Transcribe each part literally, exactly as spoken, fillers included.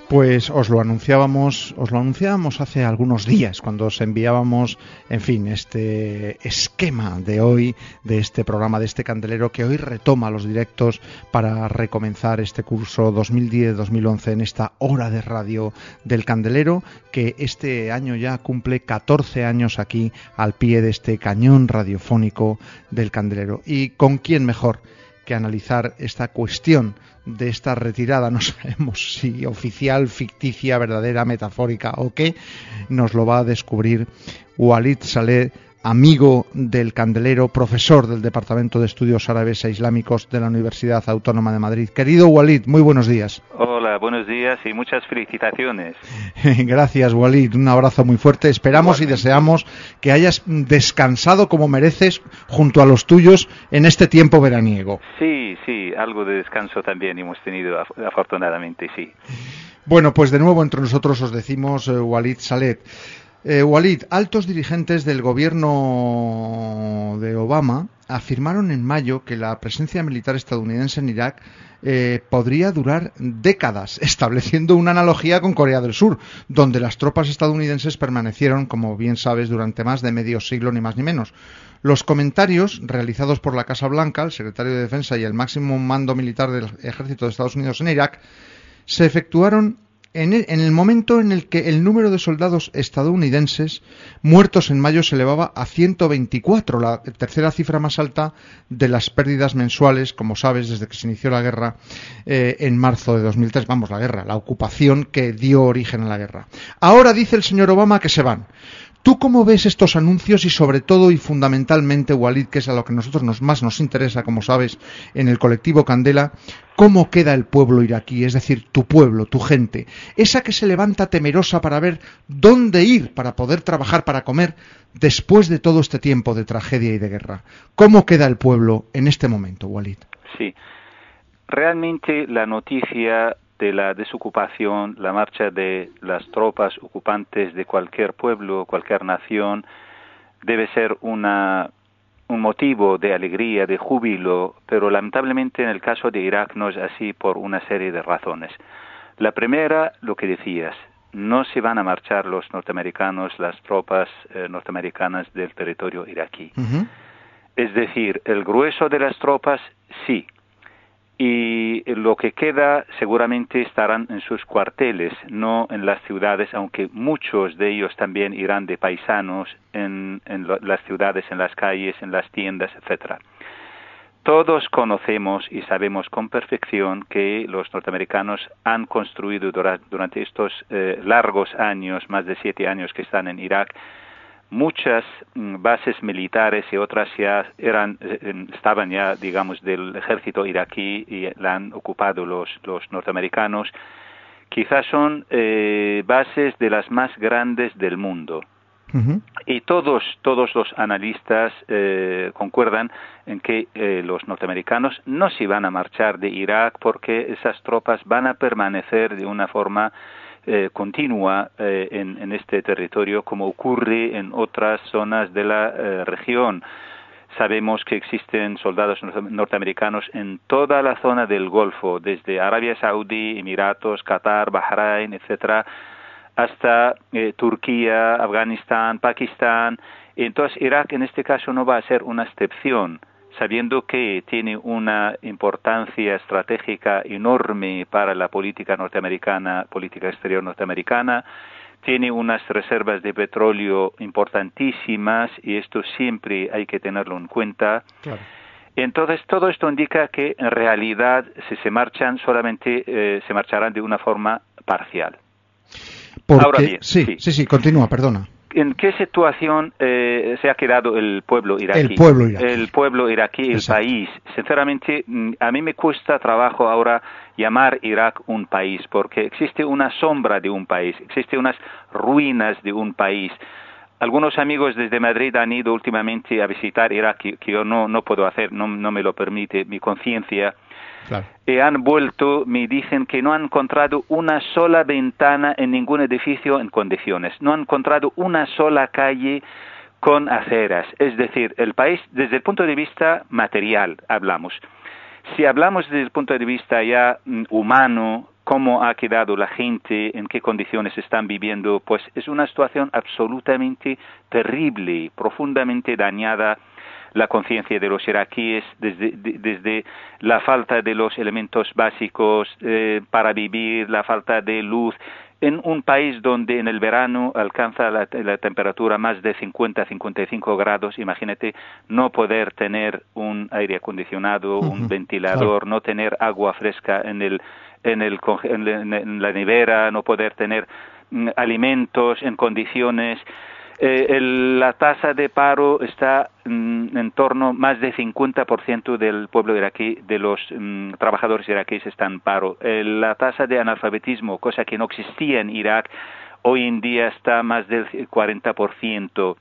Pues os lo anunciábamos, os lo anunciábamos hace algunos días cuando os enviábamos, en fin, este esquema de hoy, de este programa, de este candelero que hoy retoma los directos para recomenzar este curso dos mil diez dos mil once en esta hora de radio del candelero, que este año ya cumple catorce años aquí al pie de este cañón radiofónico del candelero. ¿Y con quién mejor que analizar esta cuestión de esta retirada? No sabemos si oficial, ficticia, verdadera, metafórica o qué. Nos lo va a descubrir Walid Saleh, amigo del candelero, profesor del Departamento de Estudios Árabes e Islámicos de la Universidad Autónoma de Madrid. Querido Walid, muy buenos días. Hola, buenos días y muchas felicitaciones. Gracias, Walid, un abrazo muy fuerte. Esperamos Igualmente. Y deseamos que hayas descansado como mereces junto a los tuyos en este tiempo veraniego. Sí, sí, algo de descanso también hemos tenido, afortunadamente, sí. Bueno, pues de nuevo entre nosotros os decimos, eh, Walid Saleh. Eh, Walid, altos dirigentes del gobierno de Obama afirmaron en mayo que la presencia militar estadounidense en Irak eh, podría durar décadas, estableciendo una analogía con Corea del Sur, donde las tropas estadounidenses permanecieron, como bien sabes, durante más de medio siglo, ni más ni menos. Los comentarios realizados por la Casa Blanca, el secretario de Defensa y el máximo mando militar del ejército de Estados Unidos en Irak se efectuaron En el, en el momento en el que el número de soldados estadounidenses muertos en mayo se elevaba a ciento veinticuatro, la tercera cifra más alta de las pérdidas mensuales, como sabes, desde que se inició la guerra eh, en marzo de dos mil tres. Vamos, la guerra, la ocupación que dio origen a la guerra. Ahora dice el señor Obama que se van. ¿Tú cómo ves estos anuncios y sobre todo y fundamentalmente, Walid, que es a lo que a nosotros nos, más nos interesa, como sabes, en el colectivo Candela, cómo queda el pueblo iraquí, es decir, tu pueblo, tu gente, esa que se levanta temerosa para ver dónde ir para poder trabajar, para comer, después de todo este tiempo de tragedia y de guerra? ¿Cómo queda el pueblo en este momento, Walid? Sí, realmente la noticia de la desocupación, la marcha de las tropas ocupantes de cualquier pueblo, cualquier nación, debe ser una, un motivo de alegría, de júbilo, pero lamentablemente en el caso de Irak no es así por una serie de razones. La primera, lo que decías, no se van a marchar los norteamericanos, las tropas eh, norteamericanas del territorio iraquí. Uh-huh. Es decir, el grueso de las tropas, sí, y lo que queda seguramente estarán en sus cuarteles, no en las ciudades, aunque muchos de ellos también irán de paisanos en, en lo, las ciudades, en las calles, en las tiendas, etcétera. Todos conocemos y sabemos con perfección que los norteamericanos han construido dura, durante estos eh, largos años, más de siete años que están en Irak, muchas mm, bases militares y otras ya eran eh, estaban ya, digamos, del ejército iraquí y la han ocupado los, los norteamericanos. Quizás son eh, bases de las más grandes del mundo. Uh-huh. Y todos, todos los analistas eh, concuerdan en que eh, los norteamericanos no se van a marchar de Irak porque esas tropas van a permanecer de una forma Eh, continua eh, en, en este territorio, como ocurre en otras zonas de la eh, región. Sabemos que existen soldados norteamericanos en toda la zona del Golfo, desde Arabia Saudí, Emiratos, Qatar, Bahrein, etcétera, hasta eh, Turquía, Afganistán, Pakistán. Entonces, Irak en este caso no va a ser una excepción, sabiendo que tiene una importancia estratégica enorme para la política norteamericana, política exterior norteamericana, tiene unas reservas de petróleo importantísimas y esto siempre hay que tenerlo en cuenta. Claro. Entonces, todo esto indica que en realidad si se marchan, solamente eh, se marcharán de una forma parcial. Porque, Ahora bien, sí, sí, sí, sí, continúa, perdona. ¿En qué situación eh, se ha quedado el pueblo iraquí? El pueblo iraquí. El pueblo iraquí, el Exacto. país. Sinceramente, a mí me cuesta trabajo ahora llamar Irak un país, porque existe una sombra de un país, existe unas ruinas de un país. Algunos amigos desde Madrid han ido últimamente a visitar Irak, que, que yo no, no puedo hacer, no, no me lo permite mi conciencia. Claro. Y han vuelto, me dicen que no han encontrado una sola ventana en ningún edificio en condiciones, no han encontrado una sola calle con aceras, es decir, el país desde el punto de vista material hablamos. Si hablamos desde el punto de vista ya humano, cómo ha quedado la gente, en qué condiciones están viviendo, pues es una situación absolutamente terrible, profundamente dañada la conciencia de los iraquíes desde, de, desde la falta de los elementos básicos eh, para vivir, la falta de luz. En un país donde en el verano alcanza la, la temperatura más de cincuenta a cincuenta y cinco grados, imagínate no poder tener un aire acondicionado, uh-huh. un ventilador, claro. no tener agua fresca en el en el en la nevera, no poder tener mm, alimentos en condiciones. Eh, el, la tasa de paro está mm, en torno más de cincuenta por ciento del pueblo iraquí, de los mm, trabajadores iraquíes están en paro. Eh, la tasa de analfabetismo, cosa que no existía en Irak, hoy en día está más del cuarenta por ciento.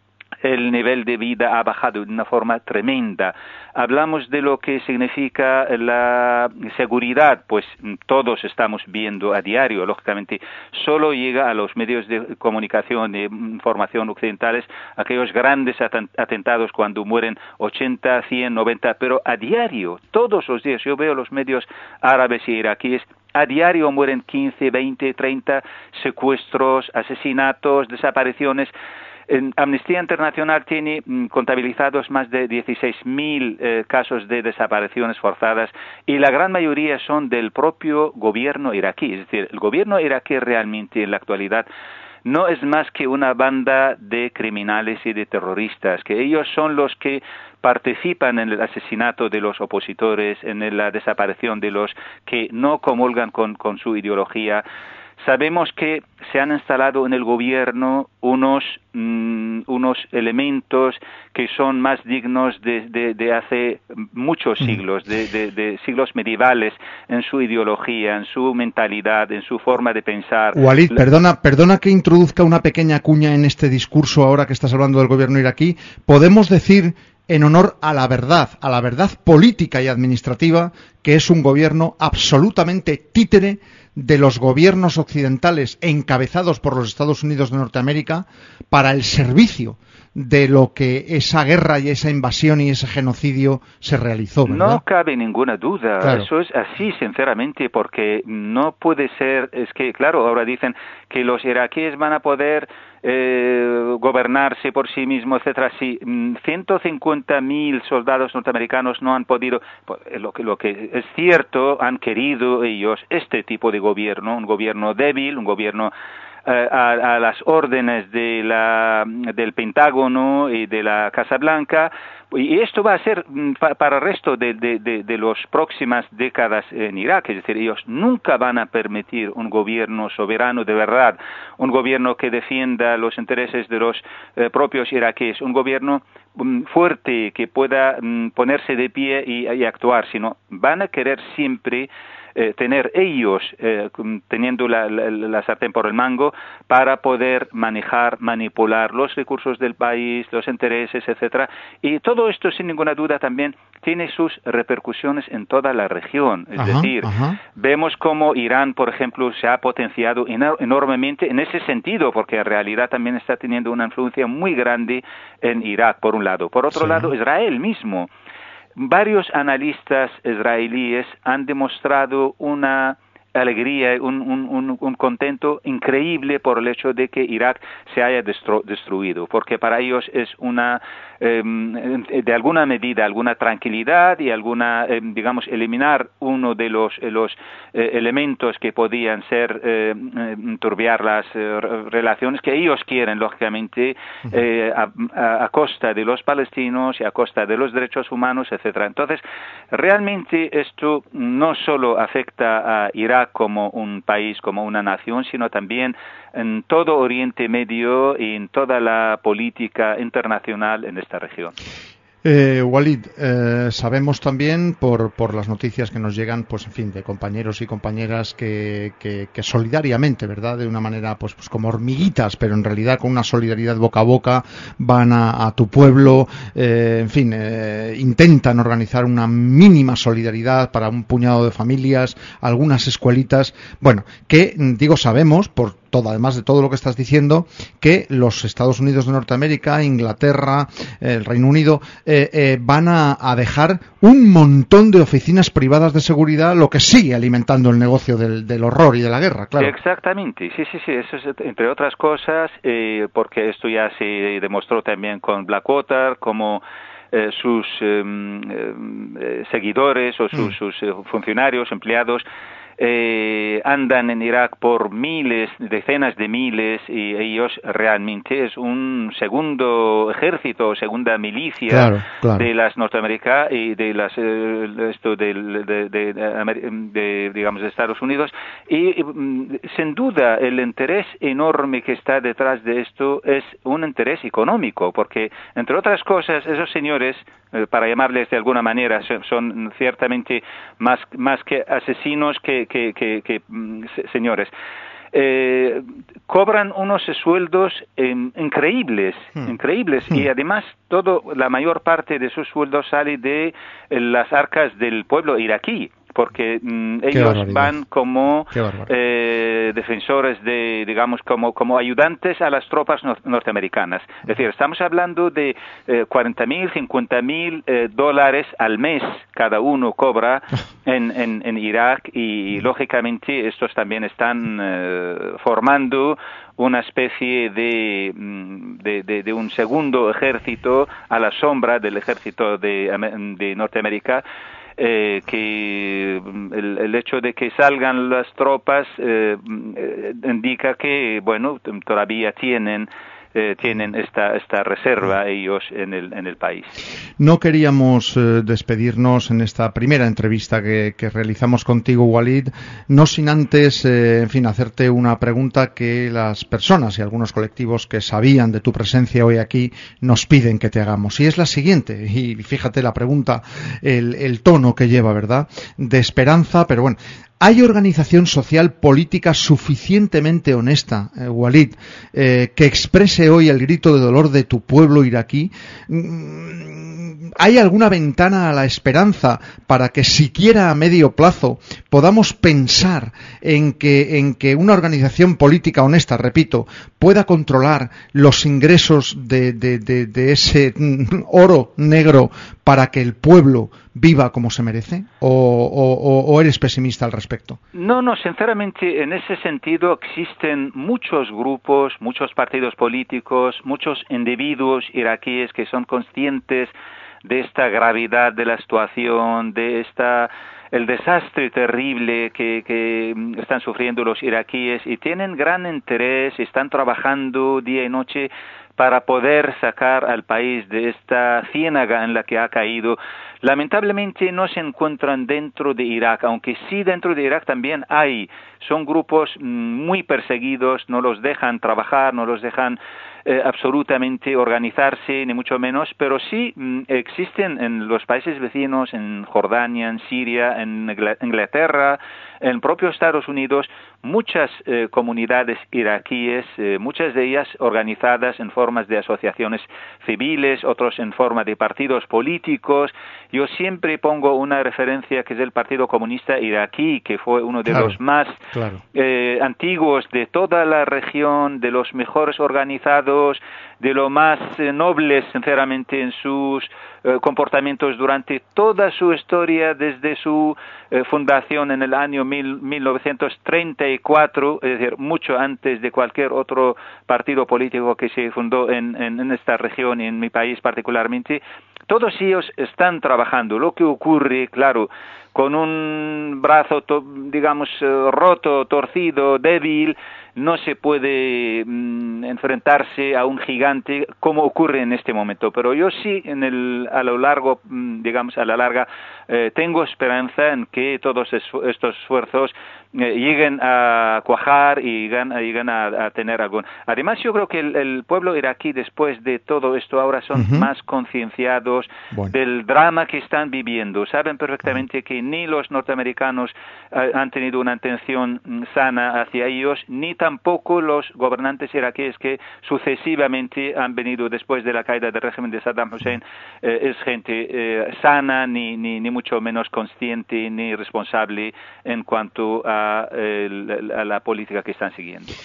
El nivel de vida ha bajado de una forma tremenda. Hablamos de lo que significa la seguridad, pues todos estamos viendo a diario, lógicamente, solo llega a los medios de comunicación, de información occidentales, aquellos grandes atentados cuando mueren ochenta, cien, noventa, pero a diario, todos los días, yo veo los medios árabes y iraquíes, a diario mueren quince, veinte, treinta secuestros, asesinatos, desapariciones. En Amnistía Internacional tiene mm, contabilizados más de dieciséis mil eh, casos de desapariciones forzadas y la gran mayoría son del propio gobierno iraquí. Es decir, el gobierno iraquí realmente en la actualidad no es más que una banda de criminales y de terroristas, que ellos son los que participan en el asesinato de los opositores, en la desaparición de los que no comulgan con, con su ideología. Sabemos que se han instalado en el gobierno unos mm, unos elementos que son más dignos de, de, de hace muchos siglos, de, de, de siglos medievales, en su ideología, en su mentalidad, en su forma de pensar. Walid, perdona, perdona que introduzca una pequeña cuña en este discurso ahora que estás hablando del gobierno iraquí. Podemos decir, en honor a la verdad, a la verdad política y administrativa, que es un gobierno absolutamente títere de los gobiernos occidentales encabezados por los Estados Unidos de Norteamérica para el servicio de lo que esa guerra y esa invasión y ese genocidio se realizó, ¿verdad? No cabe ninguna duda, claro. Eso es así, sinceramente, porque no puede ser, es que, claro, ahora dicen que los iraquíes van a poder eh, gobernarse por sí mismos, etcétera. Si ciento cincuenta mil soldados norteamericanos no han podido, lo que, lo que es cierto, han querido ellos este tipo de gobierno, un gobierno débil, un gobierno A, a las órdenes de la, del Pentágono y de la Casa Blanca, y esto va a ser pa, para el resto de, de, de, de las próximas décadas en Irak. Es decir, ellos nunca van a permitir un gobierno soberano de verdad, un gobierno que defienda los intereses de los eh, propios iraquíes, un gobierno um, fuerte que pueda um, ponerse de pie y, y actuar, sino van a querer siempre Eh, tener ellos eh, teniendo la, la, la sartén por el mango para poder manejar, manipular los recursos del país, los intereses, etcétera. Y todo esto, sin ninguna duda, también tiene sus repercusiones en toda la región. Es ajá, decir, ajá. vemos cómo Irán, por ejemplo, se ha potenciado enormemente en ese sentido, porque en realidad también está teniendo una influencia muy grande en Irak, por un lado. Por otro sí. lado, Israel mismo. Varios analistas israelíes han demostrado una alegría, un, un, un, un contento increíble por el hecho de que Irak se haya destru- destruido, porque para ellos es una, eh, de alguna medida, alguna tranquilidad y alguna, eh, digamos, eliminar uno de los, los eh, elementos que podían ser, eh, turbiar las eh, relaciones que ellos quieren, lógicamente, eh, a, a, a costa de los palestinos y a costa de los derechos humanos, etcétera. Entonces, realmente esto no solo afecta a Irak como un país, como una nación, sino también en todo Oriente Medio y en toda la política internacional en esta región. Eh, Walid, eh, sabemos también por, por las noticias que nos llegan, pues en fin, de compañeros y compañeras que, que, que solidariamente, ¿verdad? De una manera, pues, pues como hormiguitas, pero en realidad con una solidaridad boca a boca, van a, a tu pueblo, eh, en fin, eh, intentan organizar una mínima solidaridad para un puñado de familias, algunas escuelitas, bueno, que, digo, sabemos por todo, además de todo lo que estás diciendo, que los Estados Unidos de Norteamérica, Inglaterra, el Reino Unido, eh, eh, van a, a dejar un montón de oficinas privadas de seguridad, lo que sigue alimentando el negocio del, del horror y de la guerra, claro. Exactamente, sí, sí, sí, eso es entre otras cosas, eh, porque esto ya se demostró también con Blackwater, como eh, sus eh, eh, seguidores o sus, mm. sus eh, funcionarios, empleados, Eh, andan en Irak por miles, decenas de miles, y ellos realmente es un segundo ejército, segunda milicia claro, claro. de las Norteamérica y de las eh, esto de, de, de, de, de digamos de Estados Unidos, y, y sin duda el interés enorme que está detrás de esto es un interés económico, porque entre otras cosas esos señores, eh, para llamarles de alguna manera, son, son ciertamente más más que asesinos que que, que, que señores, eh, cobran unos sueldos eh, increíbles, hmm. increíbles, hmm. y además todo, la mayor parte de sus sueldos sale de eh, las arcas del pueblo iraquí, porque mm, ellos van como eh, defensores de, digamos, como, como ayudantes a las tropas nor norteamericanas. Es decir, estamos hablando de eh, cuarenta mil, cincuenta mil eh, dólares al mes cada uno cobra en, en, en Irak, y lógicamente estos también están eh, formando una especie de, de, de, de un segundo ejército a la sombra del ejército de, de Norteamérica. Eh, que el, el hecho de que salgan las tropas eh, eh, indica que, bueno, todavía tienen eh, tienen esta esta reserva ellos en el en el país. No queríamos eh, despedirnos en esta primera entrevista que, que realizamos contigo, Walid, no sin antes, eh, en fin, hacerte una pregunta que las personas y algunos colectivos que sabían de tu presencia hoy aquí nos piden que te hagamos, y es la siguiente, y fíjate la pregunta, el, el tono que lleva, ¿verdad?, de esperanza, pero bueno. ¿Hay organización social política suficientemente honesta, eh, Walid, eh, que exprese hoy el grito de dolor de tu pueblo iraquí? ¿Hay alguna ventana a la esperanza para que siquiera a medio plazo podamos pensar en que, en que una organización política honesta, repito, pueda controlar los ingresos de, de, de, de ese oro negro para que el pueblo viva como se merece? ¿O, o, o eres pesimista al respecto? No, no, sinceramente, en ese sentido existen muchos grupos, muchos partidos políticos, muchos individuos iraquíes que son conscientes de esta gravedad de la situación, de esta el desastre terrible que, que están sufriendo los iraquíes, y tienen gran interés, están trabajando día y noche para poder sacar al país de esta ciénaga en la que ha caído. Lamentablemente no se encuentran dentro de Irak, aunque sí dentro de Irak también hay. Son grupos muy perseguidos, no los dejan trabajar, no los dejan eh, absolutamente organizarse, ni mucho menos, pero sí mm, existen en los países vecinos, en Jordania, en Siria, en Inglaterra, en propio Estados Unidos, muchas eh, comunidades iraquíes, eh, muchas de ellas organizadas en formas de asociaciones civiles, otros en forma de partidos políticos. Yo siempre pongo una referencia que es el Partido Comunista Iraquí, que fue uno de claro, los más claro. eh, antiguos de toda la región, de los mejores organizados, de lo más eh, nobles, sinceramente, en sus eh, comportamientos durante toda su historia, desde su eh, fundación en el año mil, mil novecientos treinta y cuatro, es decir, mucho antes de cualquier otro partido político que se fundó en, en, en esta región y en mi país particularmente. Todos ellos están trabajando. Lo que ocurre, claro, con un brazo, digamos, roto, torcido, débil, no se puede mm, enfrentarse a un gigante como ocurre en este momento. Pero yo sí, en el, a lo largo, mm, digamos, a la larga, eh, tengo esperanza en que todos estos esfuerzos eh, lleguen a cuajar y lleguen, lleguen a, a tener algún. Además, yo creo que el, el pueblo iraquí, después de todo esto, ahora son uh-huh. más concienciados bueno. del drama que están viviendo. Saben perfectamente uh-huh. que ni los norteamericanos eh, han tenido una intención sana hacia ellos, ni tampoco los gobernantes iraquíes que sucesivamente han venido después de la caída del régimen de Saddam Hussein. Eh, es gente eh, sana, ni, ni, ni mucho menos consciente, ni responsable en cuanto a, el, a la política que están siguiendo.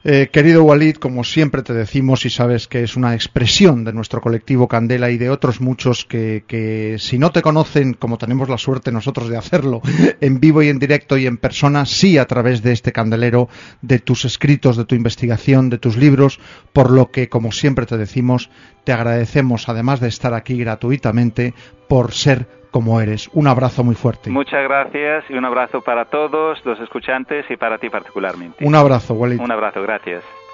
Eh, querido Walid, como siempre te decimos, y sabes que es una expresión de nuestro colectivo Candela y de otros muchos que, que si no te conocen, como tenemos la suerte nosotros de hacerlo, en vivo y en directo y en persona, sí a través de este candelero, de tus escritos, de tu investigación, de tus libros, por lo que, como siempre te decimos, te agradecemos, además de estar aquí gratuitamente, por ser como eres. Un abrazo muy fuerte. Muchas gracias y un abrazo para todos los escuchantes y para ti particularmente. Un abrazo, Walid. Un abrazo, gracias.